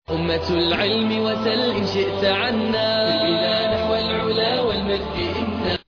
أمة العلم وسل إن شئت عنا بنا نحو العلا والمجد إنا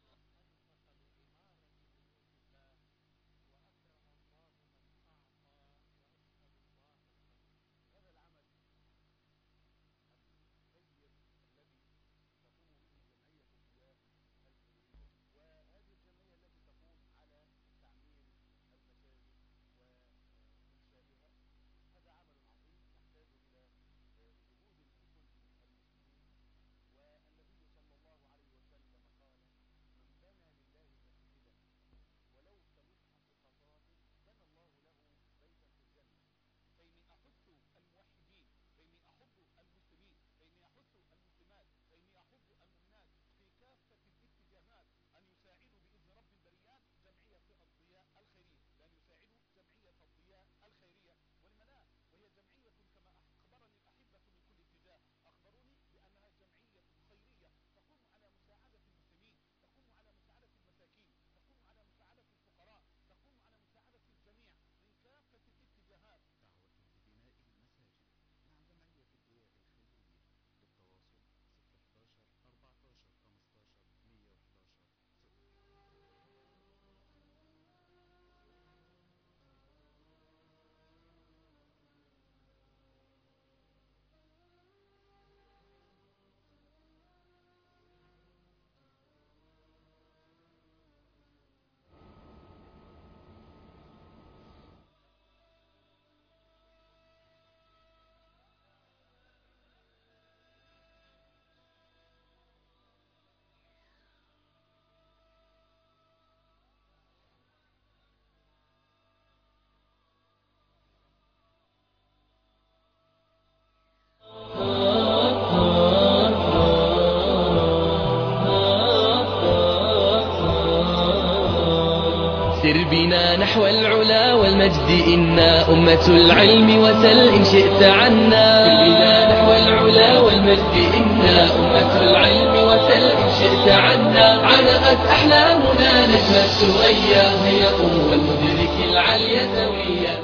سر بنا نحو العلا والمجد إنا أمة العلم وسل إن شئت عنا سر بنا نحو العلا والمجد إنا أمة العلم وسل إن شئت عنا علقت أحلامنا نجم الثريا هي والمدرك العلي سويا.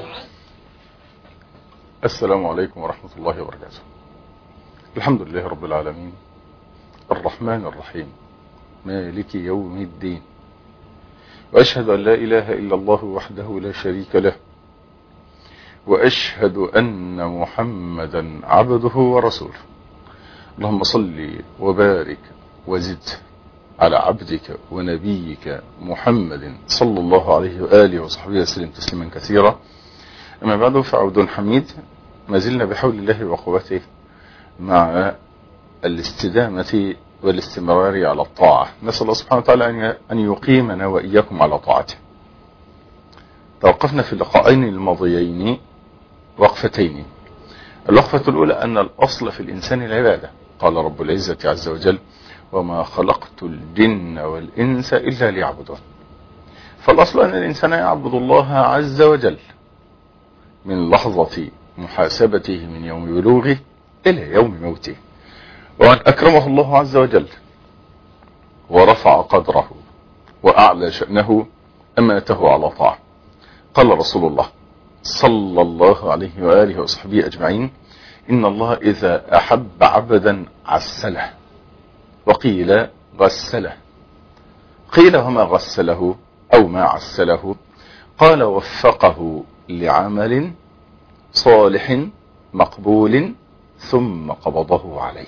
السلام عليكم ورحمة الله وبركاته. الحمد لله رب العالمين الرحمن الرحيم مالك يوم الدين، وأشهد أن لا إله إلا الله وحده لا شريك له، وأشهد أن محمدا عبده ورسوله. اللهم صل وبارك وزد على عبدك ونبيك محمد صلى الله عليه وآله وصحبه وسلم تسليما كثيرا. أما بعد، فعود حميد، ما زلنا بحول الله وقوته مع الاستدامة والاستمرار على الطاعة. نسأل الله سبحانه وتعالى أن يقيمنا وإياكم على طاعته. توقفنا في اللقاءين الماضيين وقفتين. الوقفة الأولى أن الأصل في الإنسان العبادة. قال رب العزة عز وجل: وما خلقت الجن والإنس إلا ليعبدون. فالأصل أن الإنسان يعبد الله عز وجل من لحظة محاسبته من يوم بلوغه إلى يوم موته. ومن أكرمه الله عز وجل ورفع قدره وأعلى شأنه أماته على طاعة. قال رسول الله صلى الله عليه وآله وصحبه أجمعين: إن الله إذا أحب عبدا عسله. وقيل غسله. قيل وما غسله أو ما عسله؟ قال وفقه لعمل صالح مقبول ثم قبضه عليه.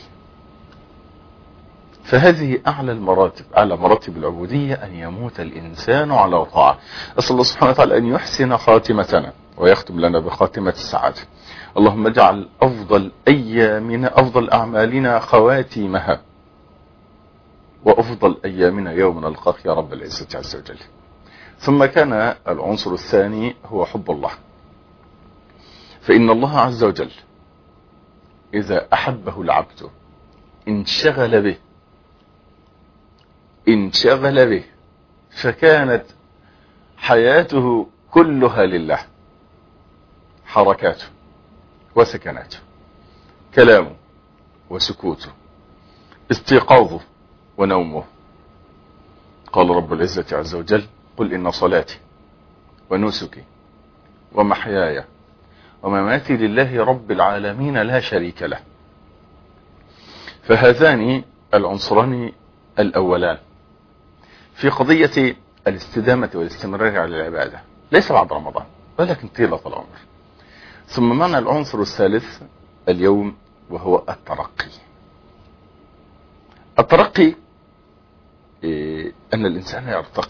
فهذه أعلى المراتب، أعلى مراتب العبودية، أن يموت الإنسان على طاعة. أسأل الله سبحانه وتعالى أن يحسن خاتمتنا ويختم لنا بخاتمة السعادة. اللهم اجعل أفضل أيامنا، أفضل أعمالنا خواتيمها، وأفضل أيامنا يوم نلقاك يا رب العزة عز وجل. ثم كان العنصر الثاني هو حب الله. فإن الله عز وجل إذا أحبه العبد انشغل به فكانت حياته كلها لله. حركاته وسكناته، كلامه وسكوته، استيقاظه ونومه. قال رب العزة عز وجل: قل إن صلاتي ونسكي ومحياي ومماتي لله رب العالمين لا شريك له. فهذان العنصران الأولان في قضية الاستدامة والاستمرار على العبادة ليس بعد رمضان ولكن طيلة العمر. ثم معنا العنصر الثالث اليوم وهو الترقي. الترقي أن الإنسان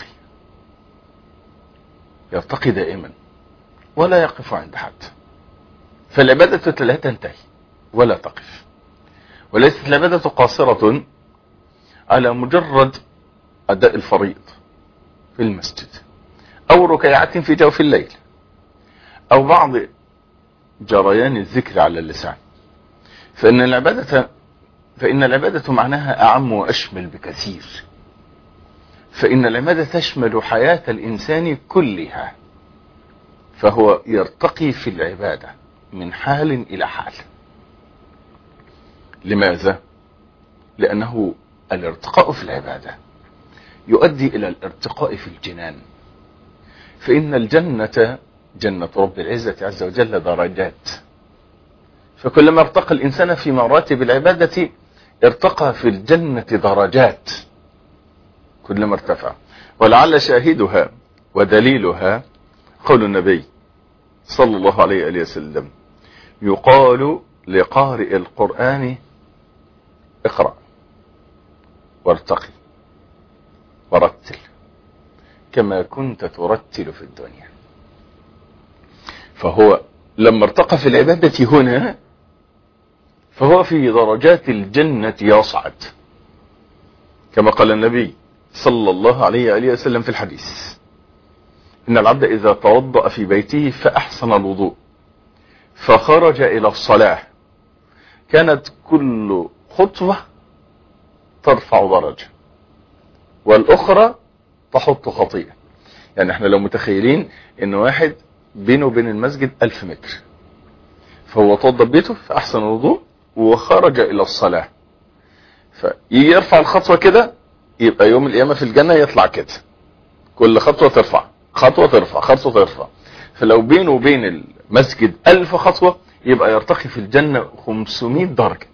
يرتقي دائما ولا يقف عند حد. فالعبادة لا تنتهي ولا تقف، وليست العبادة قاصرة على مجرد أداء الفريض في المسجد أو ركيعات في جوف الليل أو بعض جريان الذكر على اللسان. فإن العبادة معناها أعم وأشمل بكثير. فإن العبادة تشمل حياة الإنسان كلها، فهو يرتقي في العبادة من حال إلى حال. لماذا؟ لأنه الارتقاء في العبادة يؤدي إلى الارتقاء في الجنان. فإن الجنة جنة رب العزة عز وجل درجات، فكلما ارتقى الإنسان في مراتب العبادة ارتقى في الجنة درجات كلما ارتفع. ولعل شاهدها ودليلها قول النبي صلى الله عليه وآله وسلم: يقال لقارئ القرآن اقرأ وارتقي ورتل كما كنت ترتل في الدنيا. فهو لما ارتقى في العبادة هنا فهو في درجات الجنة يصعد، كما قال النبي صلى الله عليه وآله وسلم في الحديث: إن العبد إذا توضأ في بيته فأحسن الوضوء فخرج إلى الصلاة كانت كل خطوة ترفع درجة والأخرى تحط خطيئة. يعني احنا لو متخيلين ان واحد بينه وبين المسجد 1000 متر، فهو توضأ بيته فأحسن الوضوء وخرج إلى الصلاة، فيرفع الخطوة كده يبقى يوم القيامة في الجنة يطلع كده، كل خطوة ترفع خطوة ترفع خطوة ترفع. فلو بينه وبين المسجد 1000 خطوة يبقى يرتقي في الجنة 500 درجة.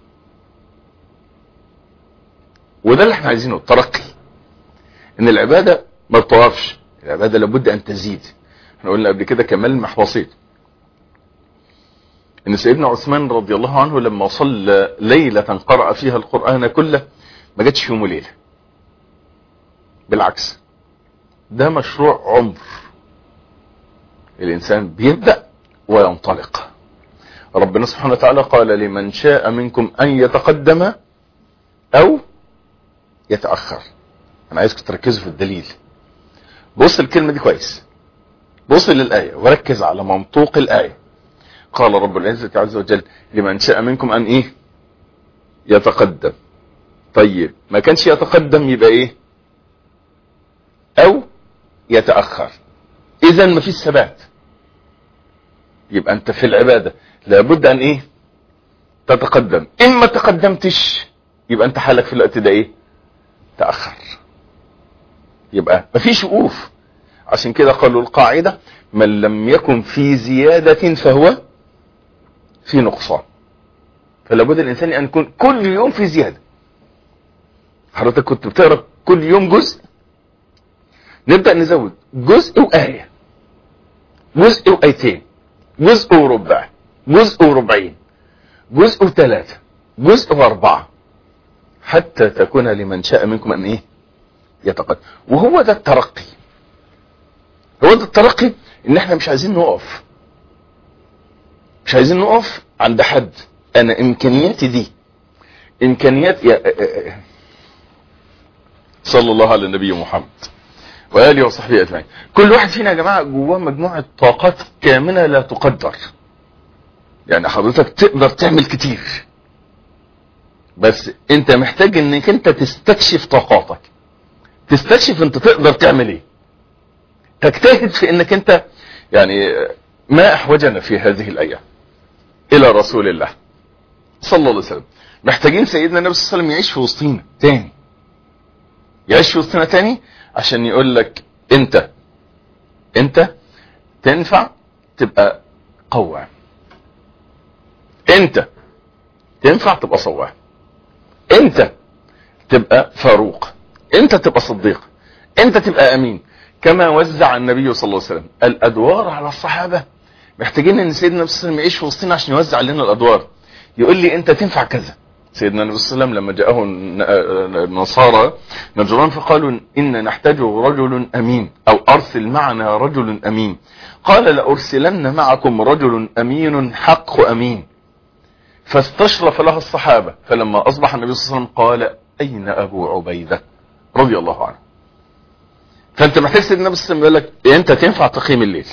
وده اللي احنا عايزينه، الترقي. ان العبادة ما تطوفش، العبادة لابد ان تزيد. احنا قلنا قبل كده كمال محوصيت ان سيدنا عثمان رضي الله عنه لما صلى ليلة قرأ فيها القرآن كله ما جاتش يوم وليلة، بالعكس ده مشروع عمر. الانسان بيبدأ وينطلق. ربنا سبحانه وتعالى قال: لمن شاء منكم ان يتقدم او يتأخر. انا عايزكم تركزوا في الدليل. بص الكلمة دي كويس، بص للآية وركز على منطوق الآية. قال رب العزة عز وجل: لمن شاء منكم ان ايه؟ يتقدم. طيب ما كانش يتقدم يبقى ايه؟ او يتأخر. اذا ما فيش ثبات. يبقى انت في العبادة لابد ان ايه؟ تتقدم. اما تقدمتش يبقى انت حالك في الوقت ده ايه؟ تأخر. يبقى ما فيش وقوف. عشان كده قالوا القاعدة: من لم يكن في زيادة فهو في نقصان. فلابد الانسان ان يكون كل يوم في زيادة. حضرتك كنت بتقرأ كل يوم جزء، نبدأ نزود جزء وآية، جزء وآيتين، جزء وربع، جزء وربعين، جزء وثلاثة، جزء واربعة، حتى تكون لمن شاء منكم ان ايه؟ يتقدم. وهو ده الترقي. هو ده الترقي، ان احنا مش عايزين نقف، مش عايزين نقف عند حد. انا امكانياتي دي امكانيات صلى الله على النبي محمد وآله وصحبه أجمعين. كل واحد فينا يا جماعة جواه مجموعة طاقات كامنة لا تقدر. يعني حضرتك تقدر تعمل كتير، بس انت محتاج انك انت تستكشف طاقاتك، تستكشف انت تقدر تعمل ايه، تجتهد في انك انت يعني. ما احوجنا في هذه الايام الى رسول الله صلى الله عليه وسلم. محتاجين سيدنا النبي صلى الله عليه وسلم يعيش في وسطينا تاني، يعيش في وسطنا تاني عشان يقول لك انت تنفع تبقى قوام. انت تنفع تبقى صواب، انت تبقى فاروق، انت تبقى صديق، انت تبقى امين. كما وزع النبي صلى الله عليه وسلم الادوار على الصحابة، محتاجين ان سيدنا صلى الله عليه وسلم يعيش في وسطنا عشان يوزع لنا الادوار. يقول لي انت تنفع كذا. سيدنا النبي صلى الله عليه وسلم لما جاءه النصارى نجران فقالوا ان نحتاج رجل امين، او ارسل معنا رجل امين. قال لارسلن معكم رجل امين حق امين. فاستشرف لها الصحابة، فلما اصبح النبي صلى الله عليه وسلم قال اين ابو عبيدة رضي الله عنه. فانت محتاج سيدنا النبي صلى الله عليه وسلم يقول لك انت تنفع تقيم الليل،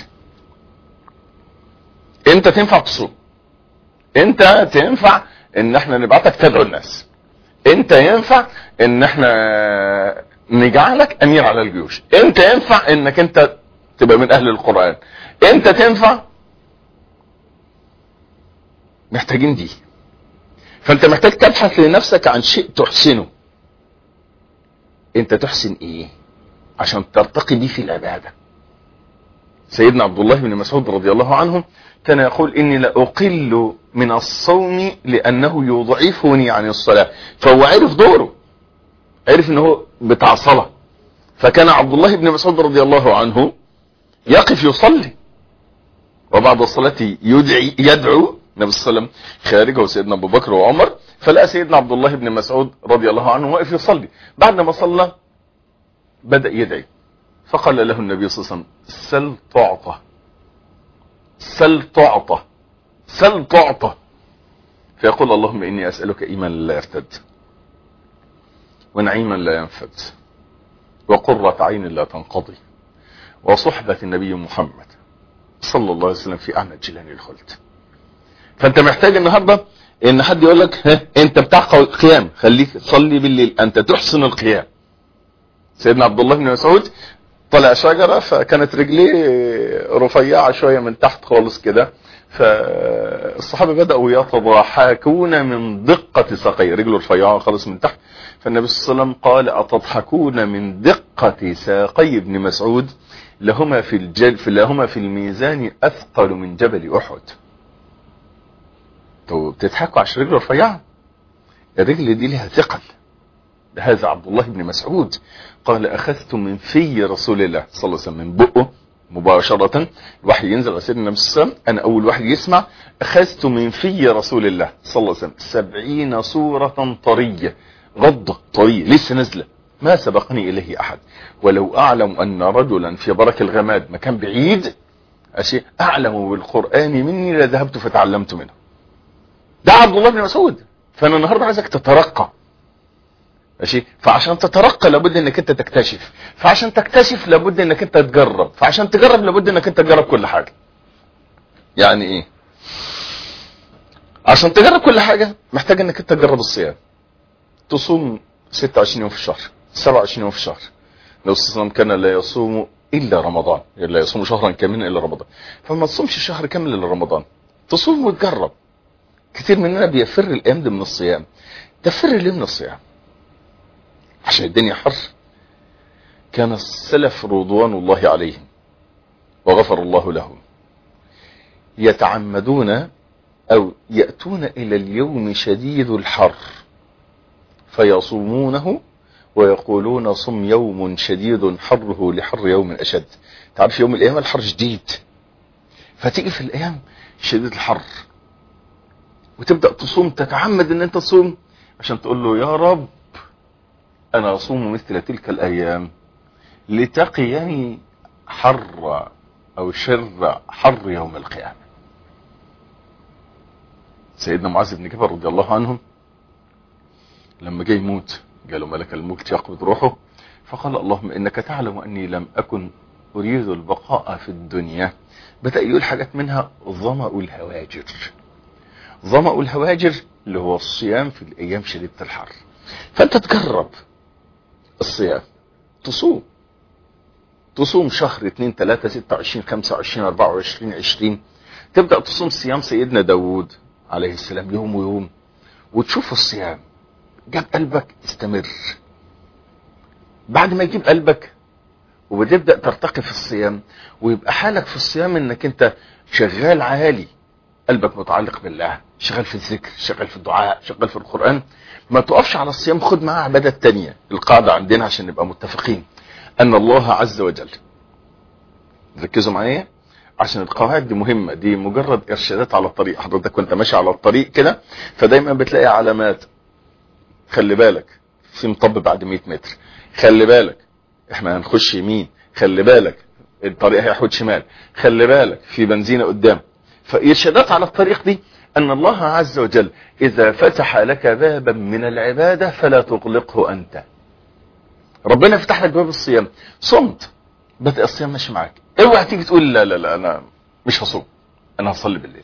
انت تنفع تصوم، انت تنفع ان احنا نبعتك تدعو الناس، انت ينفع ان احنا نجعلك امير على الجيوش، انت ينفع انك انت تبقى من اهل القرآن، انت تنفع. محتاجين دي. فانت محتاج تبحث لنفسك عن شيء تحسنه. انت تحسن ايه عشان ترتقي بيه في العبادة. سيدنا عبد الله بن مسعود رضي الله عنه كان يقول اني لاقل من الصوم لانه يضعفني عن الصلاة. فهو عرف دوره، عرف انه بتاع صلاة. فكان عبد الله بن مسعود رضي الله عنه يقف يصلي، وبعد الصلاة يدعو النبي صلى الله عليه وسلم خارجه سيدنا ابو بكر وعمر، فلقى سيدنا عبد الله بن مسعود رضي الله عنه واقف يصلي. بعد ما صلى بدأ يدعي، فقال له النبي صلى الله عليه وسلم سل تعطى، سل تعطى، سل تعطى. فيقول اللهم اني اسألك ايمانا لا يرتد، ونعيما لا ينفد، وقرة عين لا تنقضي، وصحبة النبي محمد صلى الله عليه وسلم في اعنى جيلان الخلد. فانت محتاج النهاردة ان حد يقول لك انت بتاع قيام، خليك تصلي بالليل، انت تحسن القيام. سيدنا عبد الله بن مسعود طلع شجرة، فكانت رجليه رفيعة شوية من تحت خالص كده، فالصحابة بدأوا يتضحكون من دقة ساقيه، رجله رفيعة خالص من تحت. فالنبي صلى الله عليه وسلم قال أتضحكون من دقة ساقي ابن مسعود؟ لهما في الميزان أثقل من جبل أحد. بتضحكوا عشان رجله رفيعة؟ الرجل دي لها ثقل. هذا عبد الله بن مسعود قال أخذت من في رسول الله صلى الله عليه وسلم، من بقه مباشرة الوحي ينزل على سيدنا النبي صلى الله عليه وسلم، أنا أول واحد يسمع. أخذت من في رسول الله صلى الله عليه وسلم 70 سورة طرية، غضة طرية لسه نزلة، ما سبقني إليه أحد. ولو أعلم أن رجلا في برك الغماد مكان بعيد أشيء أعلم بالقرآن مني لذهبت فتعلمت منه. ده عبد الله بن مسعود. فأنا النهاردة عايزك تترقى، ماشي؟ فعشان تترقى لابد انك انت تكتشف، فعشان تكتشف لابد انك انت تجرب، فعشان تجرب لابد انك انت تجرب كل حاجة. يعني ايه؟ عشان تجرب كل حاجة محتاج انك انت تجرب الصيام. تصوم 26 يوم في الشهر، 27 يوم في الشهر. لو الصيام كان لا يصوم الا رمضان، لا يصوم شهرا كاملا الا رمضان، فما تصومش شهر كامل الا رمضان، تصوم وتجرب. كتير مننا بيفر الايام دي من الصيام. تفر ليه من الصيام؟ عشان الدنيا حر. كان السلف رضوان الله عليهم وغفر الله لهم يتعمدون او يأتون الى اليوم شديد الحر فيصومونه ويقولون صم يوم شديد حره لحر يوم اشد. تعرف يوم الايام الحر شديد، فتيجي في الايام شديد الحر وتبدأ تصوم، تتعمد ان انت تصوم عشان تقول له يا رب انا اصوم مثل تلك الايام لتقيني حر او شر حر يوم القيامة. سيدنا معاذ بن جبل رضي الله عنه لما جاي يموت قالوا ملك الموت يقبض روحه، فقال اللهم انك تعلم اني لم اكن اريد البقاء في الدنيا. بدأ يقول حاجات منها ظمأ الهواجر. ظمأ الهواجر اللي هو الصيام في الايام شديدة الحر. فانت تجرب الصيام، تصوم شهر 2 3 26 25 24 20. تبدأ تصوم صيام سيدنا داود عليه السلام يوم ويوم، وتشوف الصيام جاب قلبك استمر. بعد ما يجيب قلبك وبتبدأ ترتقي في الصيام، ويبقى حالك في الصيام انك انت شغال عالي، قلبك متعلق بالله، شغال في الذكر، شغال في الدعاء، شغال في القرآن، ما تقفش على الصيام، خد معاه عبادة تانية. القاعدة عندنا عشان نبقى متفقين أن الله عز وجل، ركزوا معايا عشان القواعد دي مهمة، دي مجرد إرشادات على الطريق. حضرتك وانت ماشي على الطريق كده فدايما بتلاقي علامات، خلي بالك في مطب بعد 100 متر، خلي بالك احنا هنخش يمين، خلي بالك الطريق هيحود شمال، خلي بالك في بنزينة قدام. فإرشادات على الطريق دي أن الله عز وجل إذا فتح لك بابا من العبادة فلا تغلقه أنت. ربنا فتح لك باب الصيام، صمت، بدأ الصيام ماشي معاك، اوعى تيجي تقول لا لا لا أنا مش هصوم، أنا هصلي بالليل.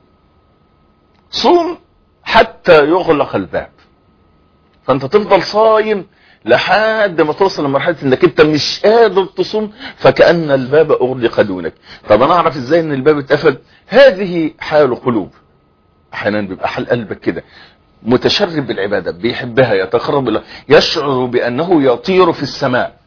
صوم حتى يغلق الباب، فأنت تفضل صايم لحد ما توصل لمرحلة انك انت مش قادر تصوم، فكأن الباب اغلق دونك. طب انا اعرف ازاي ان الباب اتقفل؟ هذه حال قلوب. احيانا بيبقى حال قلبك كده متشرب بالعبادة، بيحبها، يتقرب الى، يشعر بانه يطير في السماء.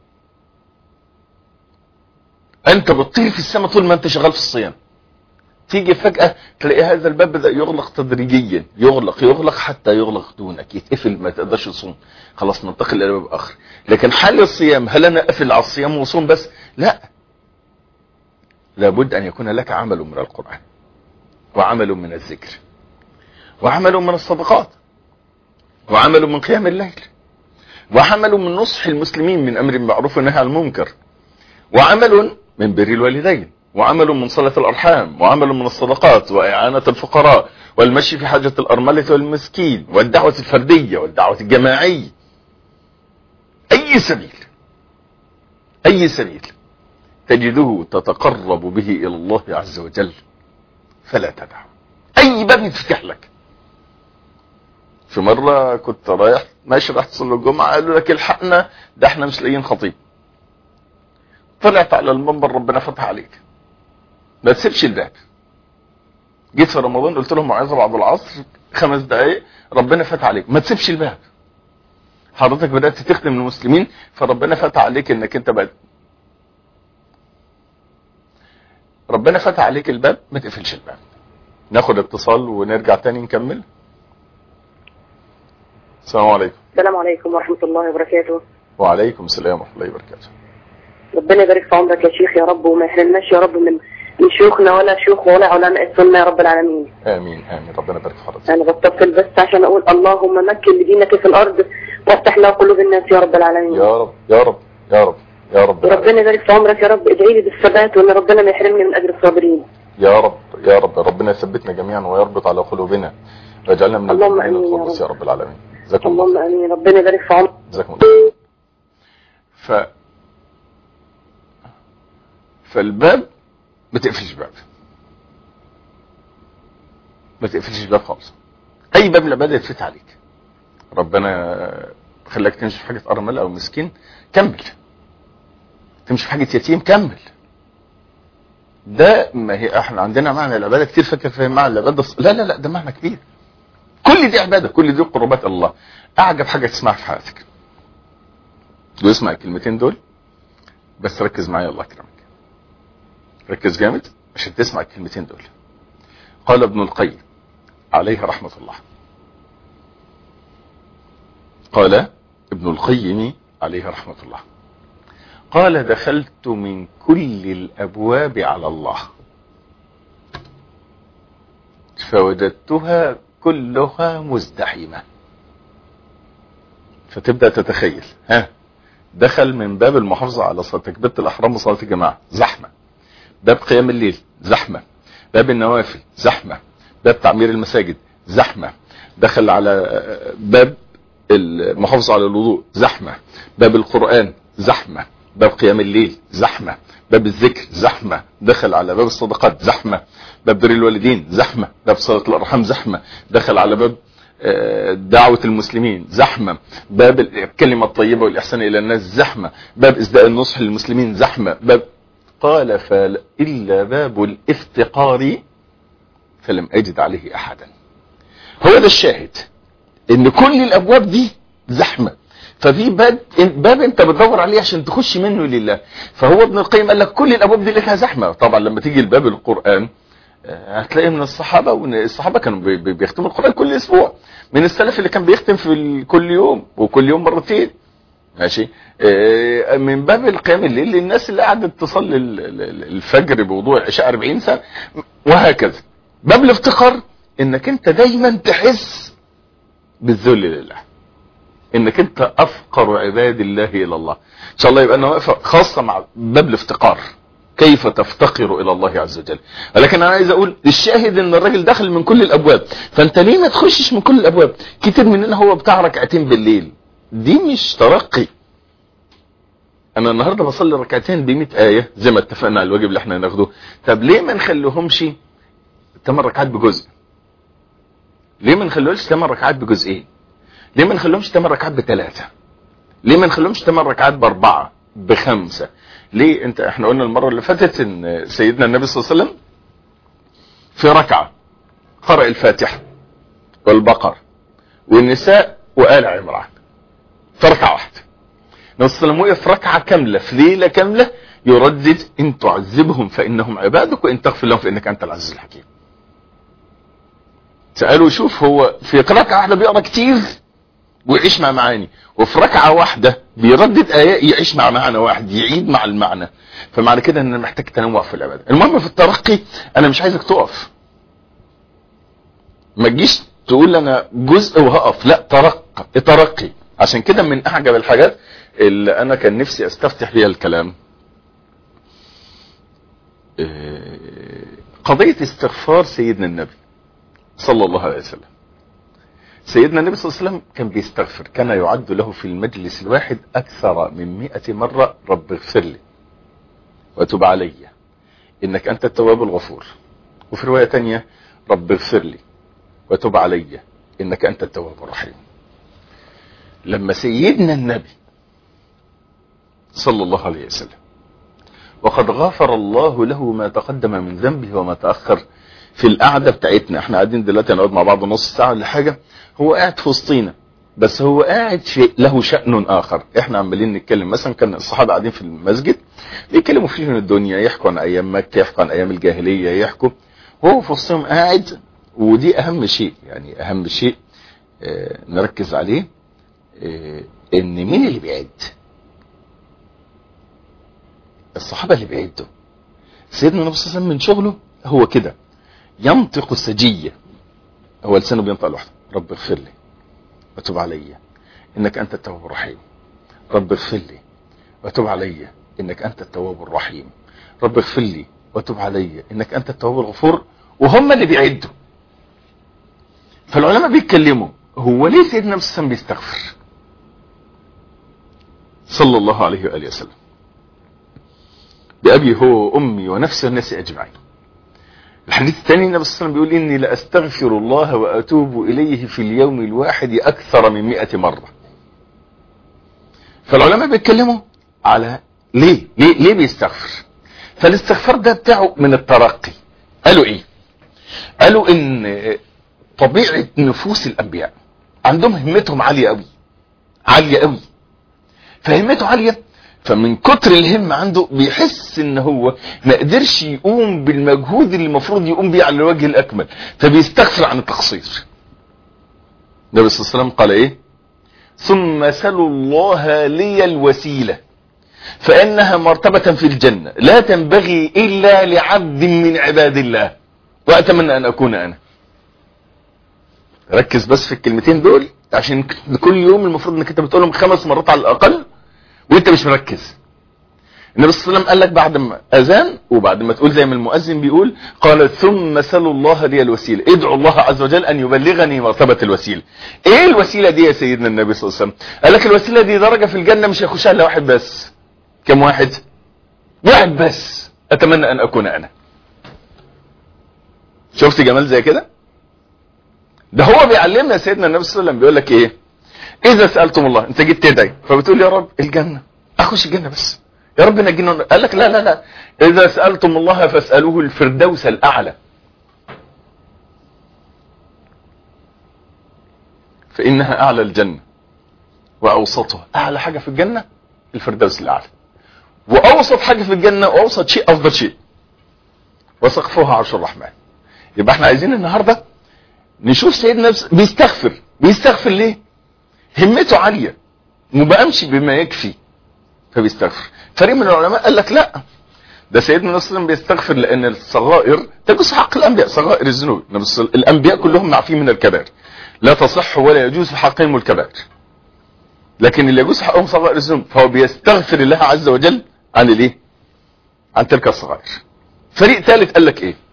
انت بتطير في السماء طول ما انت شغال في الصيام، تيجي فجأة تلاقي هذا الباب بدأ يغلق تدريجيا، يغلق حتى يغلق دونك، يتقفل، ما تقدرش تصوم، خلاص ننتقل الى باب اخر. لكن حال الصيام، هل انا اقفل على الصيام وصوم بس؟ لا، لابد ان يكون لك عمل من القرآن، وعمل من الذكر، وعمل من الصدقات، وعمل من قيام الليل، وعمل من نصح المسلمين من امر بالمعروف والنهي عن المنكر، وعمل من بر الوالدين، وعمل من صلة الأرحام، وعمل من الصدقات، وإعانة الفقراء، والمشي في حاجة الأرملة والمسكين، والدعوة الفردية والدعوة الجماعية. أي سبيل تجده تتقرب به إلى الله عز وجل فلا تدعه، أي باب يفتح لك. في مرة كنت ماشي راح تصلي الجمعة، قالوا لك الحقنا ده احنا مش لاقيين خطيب. طلعت على المنبر، ربنا فتح عليك، ما تسيبش الباب. جيت في رمضان قلت لهم موعظه بعد العصر 5 دقائق، ربنا فتح عليك، ما تسيبش الباب. حضرتك بدات تخدم المسلمين فربنا فتح عليك انك انت بقى، ربنا فتح عليك الباب، ما تقفلش الباب. ناخد اتصال ونرجع تاني نكمل. السلام عليكم. السلام عليكم ورحمه الله وبركاته. وعليكم السلام ورحمه الله وبركاته. ربنا يبارك في عمرك يا شيخ يا رب، وما يحرمناش يا رب من شيوخنا ولا شيوخ ولا علماء السنه يا رب العالمين. امين امين، ربنا يبارك في حضرتك. انا بتصل بس عشان اقول اللهم مكن لدينك في الارض وافتح له قلوب الناس يا رب العالمين. يا رب يا رب يا رب يا رب. ربنا يبارك في عمرك يا رب، ادعي لي بالثبات وان ربنا ما يحرمني من اجر الصابرين. يا رب يا رب، ربنا يثبتنا جميعا ويربط على قلوبنا ويجعلنا من المؤمنين الخلص يا رب العالمين. جزاكم الله. اللهم امين، ربنا يبارك في عمرك. جزاكم الله. فالباب ما تقفلش باب، ما تقفلش باب خالص. اي باب العباده يتفتح عليك، ربنا خلاك تمشي في حاجه ارمله او مسكين، كمل. تمشي في حاجه يتيم، كمل. ده ما هي احنا عندنا معنى العباده كتير فاكر فاهم معنى العباده، لا لا لا، ده معنى كبير. كل دي عباده، كل دي قربات الله. اعجب حاجه تسمعها في حياتك، واسمع الكلمتين دول بس، ركز معايا الله يكرمك، ركز جامد عشان تسمع الكلمتين دول. قال ابن القيم عليه رحمة الله، قال ابن القيم عليه رحمة الله، قال دخلت من كل الأبواب على الله فوجدتها كلها مزدحمة. فتبدأ تتخيل، دخل من باب المحافظة على صلاة تكبيرة الأحرام وصلاة الجماعة، زحمة. باب قيام الليل، زحمة. باب النوافل، زحمة. باب تعمير المساجد، زحمة. دخل على باب المحافظة على الوضوء، زحمة. باب القرآن، زحمة. باب قيام الليل، زحمة. باب الذكر، زحمة. دخل على باب الصدقات، زحمة. باب بر الوالدين، زحمة. باب صلة الأرحام، زحمة. دخل على باب دعوة المسلمين، زحمة. باب الكلمة الطيبة والإحسان إلى الناس، زحمة. باب إسداء النصح للمسلمين، زحمة. باب، قال إلا باب الافتقار فلم أجد عليه أحدا. هو ده الشاهد، إن كل الأبواب دي زحمة، ففي باب أنت بتدور عليه عشان تخش منه لله. فهو ابن القيم قال لك كل الأبواب دي لها زحمة. طبعا لما تيجي الباب القرآن هتلاقي من الصحابة، والصحابة كانوا بيختموا القرآن كل اسبوع، من السلف اللي كان بيختم في كل يوم، وكل يوم مرتين، ماشي. من باب القيام الليل للناس اللي قعدت تصلي الفجر بوضوء العشاء 40 سنة، وهكذا. باب الافتقار انك انت دايما تحس بالذل لله، انك انت افقر عباد الله الى الله. ان شاء الله يبقى لنا وقفه خاصه مع باب الافتقار، كيف تفتقر الى الله عز وجل. ولكن انا عايز اقول الشاهد ان الراجل دخل من كل الابواب، فانت ليه ما تخشش من كل الابواب؟ كتير مننا هو بتاع ركعتين بالليل، دي مش ترقي. انا النهارده بصلي ركعتين ب100 ايه زي ما اتفقنا على الواجب اللي احنا هناخده. طب ليه ما نخليهمش 8 ركعات بجزء؟ ليه ما نخليهمش 8 ركعات بجزئين؟ ليه ما نخليهمش 8 ركعات ب3؟ ليه ما نخليهمش 8 ركعات ب4 ب5؟ ليه؟ احنا قلنا المره اللي فاتت ان سيدنا النبي صلى الله عليه وسلم في ركعه قرأ الفاتحه والبقره والنساء وآل عمران في ركعه واحده. النبي صلى الله عليه وسلم وقف ركعه كامله في ليله كامله يردد ان تعذبهم فانهم عبادك وان تغفر لهم فانك انت العزيز الحكيم. سألوا شوف هو في ركعه واحده بيقرا كتير ويعيش مع معاني، وفي ركعه واحده بيردد ايات يعيش مع معنى واحد، يعيد مع المعنى. فمعنى كده ان محتاج تنوع في العباده. المهم في الترقي انا مش عايزك تقف، ما تجيش تقول انا جزء وهقف، لا، ترقي. عشان كده من اعجب الحاجات اللي انا كان نفسي استفتح بيها الكلام قضيه استغفار سيدنا النبي صلى الله عليه وسلم. سيدنا النبي صلى الله عليه وسلم كان بيستغفر، كان يعد له في المجلس الواحد أكثر من 100 مرة رب اغفر لي وتب علي إنك أنت التواب الغفور، وفي رواية تانية رب اغفر لي وتب علي إنك أنت التواب الرحيم. لما سيدنا النبي صلى الله عليه وسلم وقد غفر الله له ما تقدم من ذنبه وما تأخر، في القعده بتاعتنا احنا قاعدين دلوقتي هنقعد مع بعض نص ساعه ولا حاجه، هو قاعد في وسطينا بس هو قاعد في له شأن اخر. احنا عمالين نتكلم، مثلا كان الصحابه قاعدين في المسجد بيتكلموا فيه من الدنيا، يحكوا عن ايام مكه، يحكوا عن ايام الجاهليه، يحكوا، وهو في وسطهم قاعد. ودي اهم شيء، يعني اهم شيء نركز عليه، ان مين اللي بيعد؟ الصحابه اللي بيعدوا. سيدنا النبي صلى الله عليه وسلم من شغله هو كده، ينطق السجية، هو لسانه بينطق لوحده، رب اغفر لي وتب علي انك انت التواب الرحيم، رب اغفر لي وتب علي انك انت التواب الرحيم، رب اغفر لي وتب علي انك انت التواب الغفور، وهم اللي بيعدوا. فالعلماء بيتكلموا هو ليه سيدنا النبي صلى الله عليه وسلم بيستغفر صلى الله عليه وآله وسلم؟ بأبي هو وأمي ونفسي والناس أجمعين. الحديث الثاني النبي صلى الله عليه وسلم بيقول إني لأستغفر الله وأتوب إليه في اليوم الواحد أكثر من 100 مرة. فالعلماء بيتكلموا على ليه بيستغفر. فالاستغفار ده بتاعه من الترقي. قالوا إيه؟ قالوا إن طبيعة نفوس الأنبياء عندهم همتهم عالية قوي، فهمته عالية، فمن كتر الهم عنده بيحس ان هو ما قدرش يقوم بالمجهود اللي المفروض يقوم بيه على الوجه الاكمل، فبيستغفر عن التقصير. النبي صلى الله عليه وسلم قال ايه؟ ثم سلوا الله لي الوسيلة فانها مرتبة في الجنة لا تنبغي الا لعبد من عباد الله واتمنى ان اكون انا. ركز بس في الكلمتين دول، عشان كل يوم المفروض انك انت بتقولهم 5 مرات على الاقل وانت مش مركز. النبي صلى الله عليه وسلم قال لك بعد ما اذان وبعد ما تقول زي ما المؤذن بيقول، قال ثم سلوا الله لي الوسيله، ادعوا الله عز وجل ان يبلغني مرتبه الوسيله. ايه الوسيله دي يا سيدنا النبي صلى الله عليه وسلم؟ قال لك الوسيله دي درجه في الجنه مش هيخشها الا واحد بس. كم واحد؟ واحد بس، اتمنى ان اكون انا. شفت جمال زي كده؟ ده هو بيعلمنا سيدنا النبي صلى الله عليه وسلم، بيقول لك ايه؟ اذا سالتم الله، انت جيت تدعي فبتقول يا رب الجنه، اخش الجنه بس، يا رب نجينا. قال لك لا، اذا سالتم الله فاسالوه الفردوس الاعلى، فانها اعلى الجنه واوسطها. اعلى حاجه في الجنه الفردوس الاعلى، واوسط حاجه في الجنه واوسط شيء افضل شيء، وسقفها عرش الرحمن. يبقى احنا عايزين النهاردة نشوف سيدنا بيستغفر ليه؟ همته عالية، مبقامش بما يكفي فبيستغفر. فريق من العلماء قال لك لا، ده سيدنا النبي صلى الله عليه وسلم بيستغفر لان الصغائر تجوز حق الانبياء، صغائر الذنوب الانبياء كلهم معفين من الكبائر، لا تصح ولا يجوز في حقهم الكبائر، لكن اللي يجوز حقهم صغائر الذنوب، فهو بيستغفر الله عز وجل عن الايه؟ عن تلك الصغائر. فريق ثالث قال لك ايه؟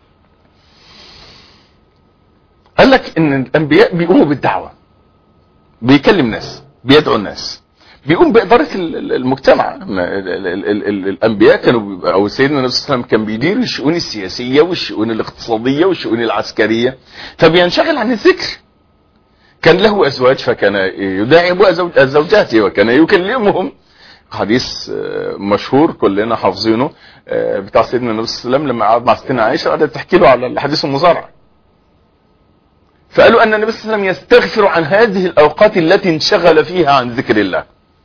قال لك ان الانبياء بيقوموا بالدعوة، بيكلم ناس، بيدعو الناس، بيقوم بإدارة المجتمع. الأنبياء كانوا، أو سيدنا النبي صلى الله عليه وسلم كان بيدير الشؤون السياسية والشؤون الاقتصادية والشؤون العسكرية، فبينشغل عن الذكر. كان له أزواج فكان يداعب زوجاته وكان يكلمهم. حديث مشهور كلنا حافظينه بتاع سيدنا النبي صلى الله عليه وسلم لما قعد مع ستنا عائشة قعدت تحكي له على الحديث المزارع، فقالوا أن النبي صلى الله عليه وسلم يستغفر عن هذه الأوقات التي انشغل فيها عن ذكر الله.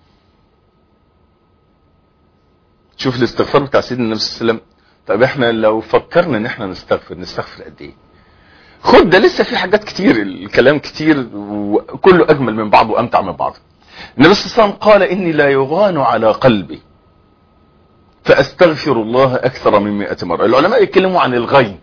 شوف الاستغفار بتاع سيدنا النبي صلى الله عليه وسلم. طب احنا لو فكرنا ان احنا نستغفر قد ايه؟ خد ده لسه في حاجات كتير، الكلام كتير وكله اجمل من بعض وامتع من بعض. النبي صلى الله عليه وسلم قال اني لا يغان على قلبي فاستغفر الله اكثر من 100 مرة. العلماء يتكلموا عن الغين.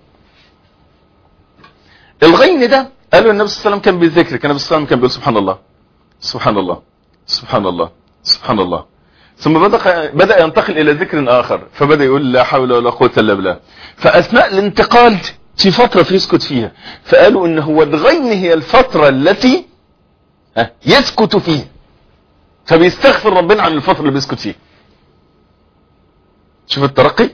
الغين ده قالوا النبي صلى الله عليه وسلم كان بالذكر، كان النبي صلى الله عليه وسلم كان بيقول سبحان الله سبحان الله سبحان الله سبحان الله، ثم بدأ ينتقل الى ذكر اخر فبدأ يقول لا حول ولا قوة الا بالله. فاثناء الانتقال في فترة يسكت فيها، فقالوا ان هو الغين هي الفترة التي يسكت فيها، فبيستغفر ربنا عن الفترة اللي بيسكت فيها. شوف الترقي.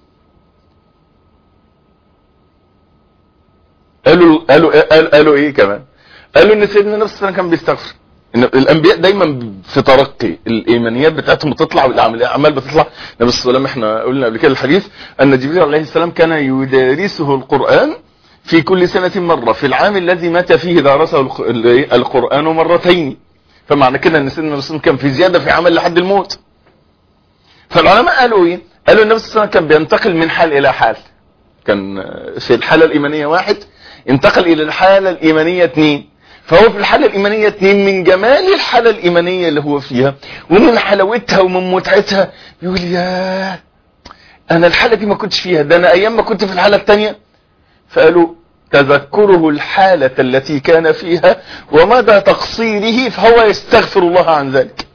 قالوا ايه كمان؟ قالوا ان سيدنا النبي صلى الله عليه وسلم كان بيستغفر. ان الانبياء دايما في ترقي، الايمانيات بتاعتهم بتطلع والاعمال بتطلع. النبي صلى الله عليه وسلم احنا قلنا قبل كده الحديث ان جبريل عليه السلام كان يدارسه القرآن في كل سنة مرة، في العام الذي مات فيه درسه القرآن مرتين. فمعنى كده ان سيدنا النبي صلى الله عليه وسلم كان في زيادة في عمل لحد الموت. فالعلماء قالوا ايه؟ قالوا النبي صلى الله عليه وسلم كان بينتقل من حال الى حال. كان في الحالة الإيمانية 1 انتقل إلى الحالة الإيمانية 2، فهو في الحالة الإيمانية 2 من جمال الحالة الإيمانية اللي هو فيها ومن حلاوتها ومن متعتها يقول يا أنا الحالة دي ما كنتش فيها، ده أنا أيام ما كنت في الحالة الثانية. فقالوا تذكره الحالة التي كان فيها ومدى تقصيره فهو يستغفر الله عن ذلك.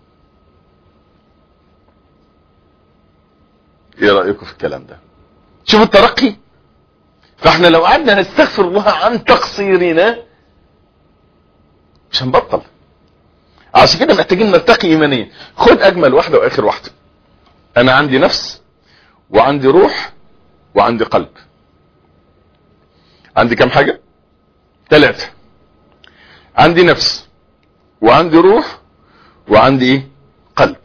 ايه رأيكم في الكلام ده؟ شوف الترقي. فاحنا لو قعدنا نستغفر الله عن تقصيرنا مش هنبطل. عشان كده محتاجين نرتقي ايمانيا. خد اجمل واحدة واخر واحدة. انا عندي نفس وعندي روح وعندي قلب. عندي كم حاجة؟ 3. عندي نفس وعندي روح وعندي ايه؟ قلب.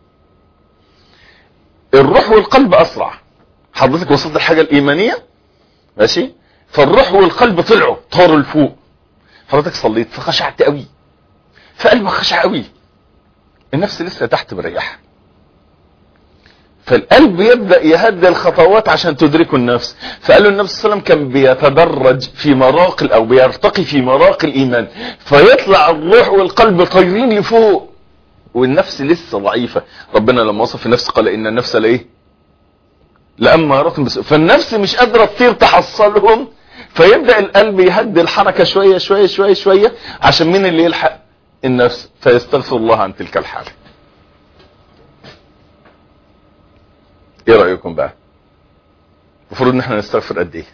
الروح والقلب اسرع. حضرتك وصلت الحاجة الايمانية ماشي، فالروح والقلب طاروا لفوق. حضرتك صليت فخشعت قوي، فقلبك خشع قوي، النفس لسه تحت مريحة، فالقلب يبدأ يهدى الخطوات عشان تدركه النفس. فقالوا النبي صلى الله عليه وسلم كان بيتدرج في مراقي او بيرتقي في مراقي الايمان، فيطلع الروح والقلب طايرين لفوق والنفس لسه ضعيفة. ربنا لما وصف النفس قال ان النفس لأمارة بالسوء، فالنفس مش قادرة تطير تحصلهم، فيبدأ القلب يهدي الحركة شوية شوية شوية شوية عشان مين اللي يلحق؟ النفس، فيستغفر الله عن تلك الحالة. ايه رأيكم بقى؟ المفروض ان احنا نستغفر قد ايه؟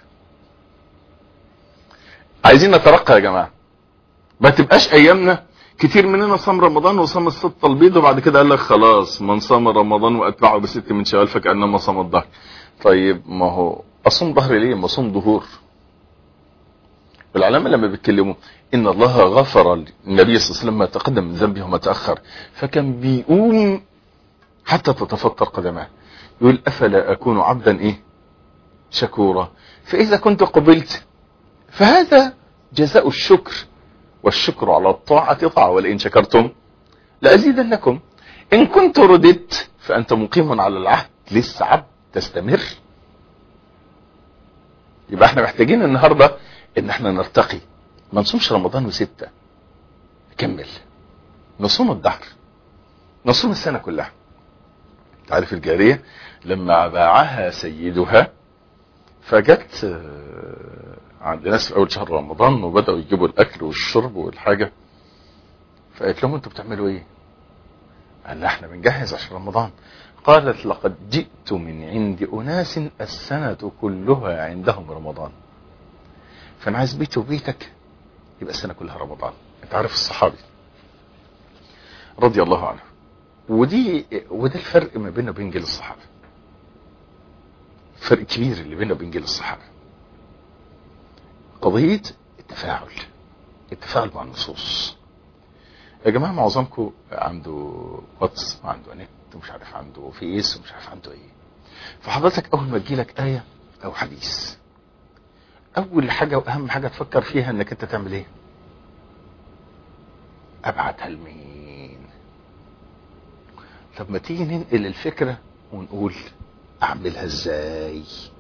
عايزين نترقى يا جماعة، ما تبقاش ايامنا كتير مننا صام رمضان وصام الستة البيض وبعد كده قال لك خلاص من صام رمضان واتبعه ب6 من شوال فكأنما صام الظهر. طيب ما هو اصوم ظهر ليه؟ ما اصوم ظهور. العلماء لما بيتكلموا ان الله غفر النبي صلى الله عليه وسلم ما تقدم من ذنبه وما تأخر، فكان بيقوم حتى تتفطر قدماه يقول افلا اكون عبدا ايه؟ شكورا. فاذا كنت قبلت فهذا جزاء الشكر، والشكر على الطاعة طاعة، ولئن شكرتم لأزيدنكم. إن كنت رددت فأنت مقيم على العهد، لسه عبد تستمر. يبقى احنا محتاجين النهاردة ان احنا نرتقي، ما نصومش رمضان و6، نكمل نصوم الدهر، نصوم السنة كلها. تعرف الجارية لما باعها سيدها فجت عند ناس في اول شهر رمضان وبدأوا يجيبوا الاكل والشرب والحاجة، فقالت لهم انتوا بتعملوا ايه؟ قال لها احنا بنجهز عشان رمضان. قالت لقد جئت من عند اناس السنة كلها عندهم رمضان، فانا عايز بيتي وبيتك يبقى السنة كلها رمضان. انت عارف الصحابي رضي الله عنه، وده الفرق ما بيننا وبين جيل الصحابة، فرق كبير اللي بيننا وبين جيل الصحابة، قضية التفاعل مع النصوص. يا جماعة معظمكم عنده واتس وعنده نت ومش عارف عنده فيس ومش عارف عنده ايه، فحضرتك اول ما تجيلك آية او حديث اول حاجة واهم حاجة تفكر فيها انك انت تعمل ايه؟ ابعتها لمين؟ طب ما تيجي ننقل الفكرة ونقول اعملها ازاي؟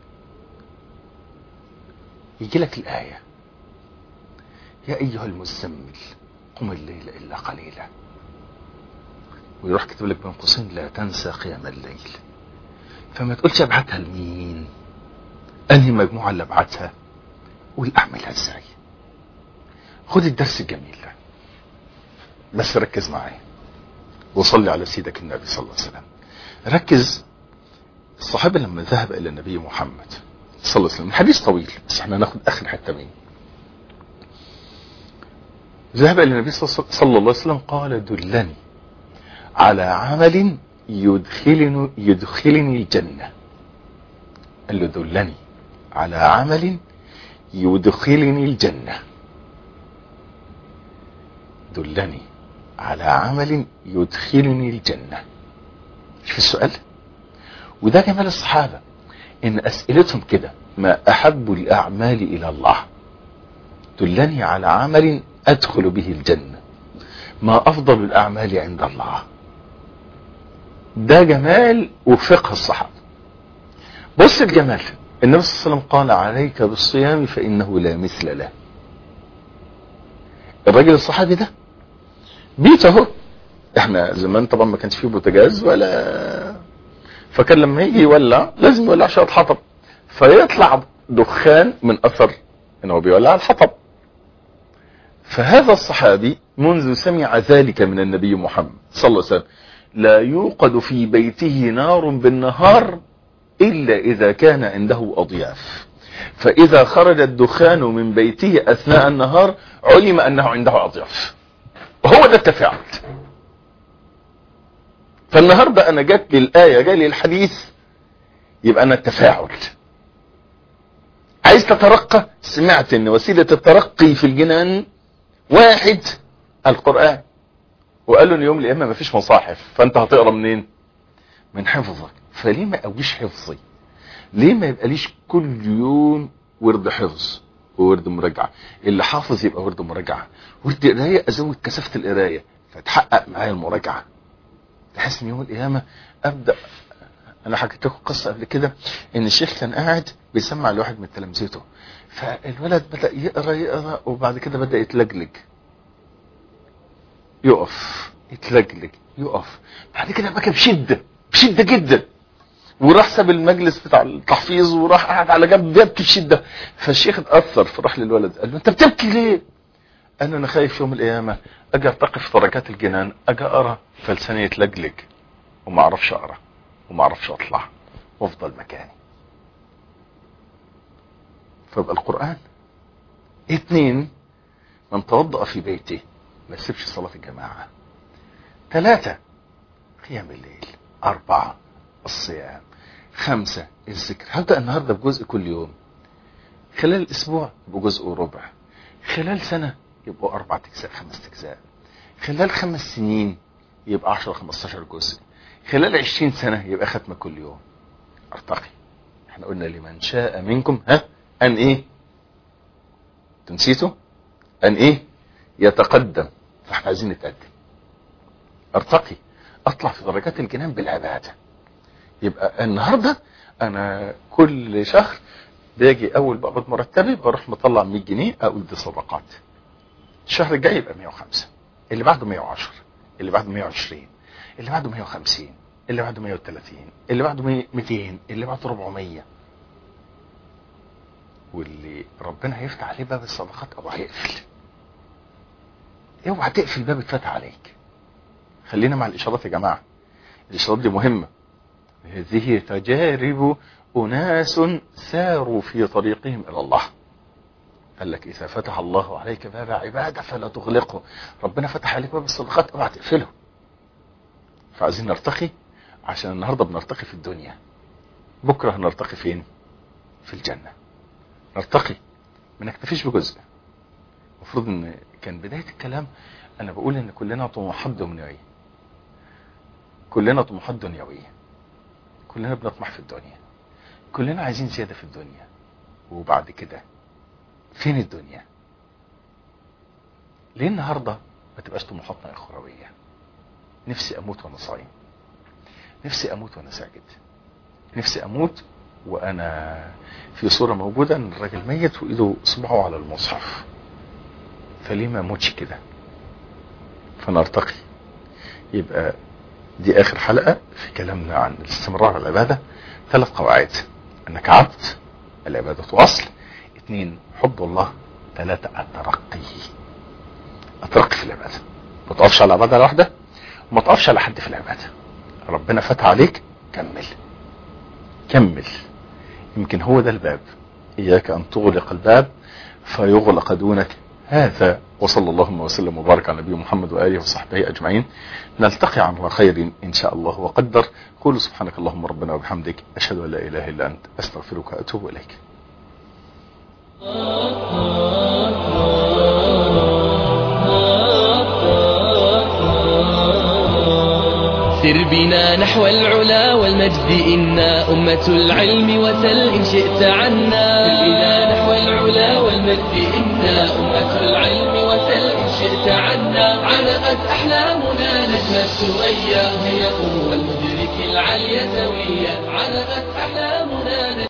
يجي لك الآية يا ايها المزمل قم الليل الا قليلا، ويروح كتب لك بين قوسين لا تنسى قيام الليل. فما تقولش ابعتها لمين، انهي مجموعة اللي ابعتها، قول اعملها ازاي. خد الدرس الجميل ده بس ركز معايا وصلي على سيدك النبي صلى الله عليه وسلم. ركز. الصحابة لما ذهب الى النبي محمد صلى الله عليه وسلم، حديث طويل بس احنا ناخد اخر حتة منه. ذهب الى النبي صلى الله عليه وسلم قال دلني على عمل يدخلني الجنة. قال له دلني على عمل يدخلني الجنة، دلني على عمل يدخلني الجنة. شوف السؤال، وده جمال الصحابة ان اسئلتهم كده، ما احب الاعمال الى الله، دلني على عمل ادخل به الجنة، ما افضل الاعمال عند الله. ده جمال وفقه الصحابة. بص الجمال، النبي صلى الله عليه وسلم قال عليك بالصيام فانه لا مثل له. الراجل الصحابي ده بيته اهو، احنا زمان طبعا ما كانش فيه بوتاجاز ولا، فكان لما يجي يولع لازم يولع شويه حطب، فيطلع دخان من اثر ان هو بيولع الحطب. فهذا الصحابي منذ سمع ذلك من النبي محمد صلى الله عليه وسلم لا يوقد في بيته نار بالنهار الا اذا كان عنده اضياف، فاذا خرج الدخان من بيته اثناء النهار علم انه عنده اضياف. وهو ده التفاعل. فالنهاردة انا جات لي الآية جاء لي الحديث، يبقى انا التفاعل. عايز تترقى، سمعت ان وسيلة الترقي في الجنان واحد القرآن، وقال له ان يوم القيامة مفيش مصاحف، فانت هتقرأ منين؟ من حفظك. فليه ما اقويش حفظي؟ ليه ما يبقى ليش كل يوم ورد حفظ وورد مراجعة؟ اللي حافظ يبقى ورد مراجعة، ورد قراية ازود كثافة القراية فتحقق معايا المراجعة، تحس ان يوم القيامة ابدأ. انا حكيت لكم قصة قبل كده ان الشيخ كان قاعد بيسمع لواحد من تلامذته، فالولد بدأ يقرأ وبعد كده بدأ يتلجلج، يقف يتلجلج يقف، بعد كده بكى بشدة جدا، وراح ساب المجلس بتاع التحفيظ وراح قاعد على جنب بيبكي بشدة. فالشيخ اتأثر، فراح للولد قال له انت بتبكي ليه؟ قال له انا خايف يوم القيامة اجي ارتقي في درجات الجنان، اجي اقرا فلساني يتلجلج وما اعرفش اقرا وما اعرفش اطلع وافضل مكاني. فيبقى القرآن. 2 من توضأ في بيته ما يسيبش صلاة الجماعة. 3 قيام الليل. 4 الصيام. 5 الذكر. هبدأ النهاردة بجزء كل يوم، خلال الاسبوع بجزء وربع، خلال سنة يبقوا 4 أجزاء 5 أجزاء، خلال 5 سنين يبقى 10 15 جزء، خلال 20 سنة يبقى ختمة كل يوم. ارتقي. احنا قلنا لمن شاء منكم ان ايه؟ تنسيته؟ ان ايه؟ يتقدم. فاحنا عايزين نتقدم. ارتقي، اطلع في درجات الجنان بالعبادة. يبقى النهاردة انا كل شهر باجي اول بقبض مرتبي بروح مطلع 100 جنيه اقول دي صدقات. الشهر الجاي يبقى 105، اللي بعده 110، اللي بعده 120، اللي بعده 150، اللي بعده 130، اللي بعده 200، اللي بعده 400. واللي ربنا هيفتح عليه باب الصدقات اوعى يقفل. اوعى تقفل باب اتفتح عليك. خلينا مع الاشارات يا جماعه، الاشارات دي مهمه. هذه تجارب اناس ساروا في طريقهم الى الله. قال لك اذا فتح الله عليك باب عباده فلا تغلقه. ربنا فتح عليك باب الصدقات اوعى تقفله. فعايزين نرتقي، عشان النهارده بنرتقي في الدنيا، بكره هنرتقي فين؟ في الجنه. نرتقي، ما نكتفيش بجزء. المفروض ان كان بدايه الكلام انا بقول ان كلنا طموحات دنيويه، كلنا طموحات دنيويه، كلنا بنطمح في الدنيا، كلنا عايزين زياده في الدنيا. وبعد كده فين الدنيا؟ ليه النهارده ما تبقاش طموحاتنا اخرويه؟ نفسي اموت وانا صايم، نفسي اموت وانا ساجد، نفسي اموت وانا في صوره موجوده ان الراجل ميت وايده صباعه على المصحف. فليه ما اموتش كده؟ فنرتقي. يبقى دي اخر حلقه في كلامنا عن الاستمرار على العباده. 3 قواعد: انك عبد، العباده اصل. 2 حب الله. 3 الترقي في العباده. ما تقفش على العباده الواحده، وما تقفش على حد في العباده. ربنا فتح عليك، كمل. يمكن هو ده الباب. اياك ان تغلق الباب فيغلق دونك هذا. وصلى اللهم وسلم وبارك على نبينا محمد وآله وصحبه أجمعين. نلتقي على خير إن شاء الله وقدر. قولوا سبحانك اللهم ربنا وبحمدك، أشهد أن لا إله إلا أنت، أستغفرك وأتوب إليك. سر بنا نحو العلا والمجد إنا أمة العلم وسل إن شئت عنا. سر بنا نحو العلا والمجد إنا أمة العلم وسل إن شئت عنا. علقت أحلامنا نجم الثريا، هي قوة المدرك العليا سويا. علقت أحلامنا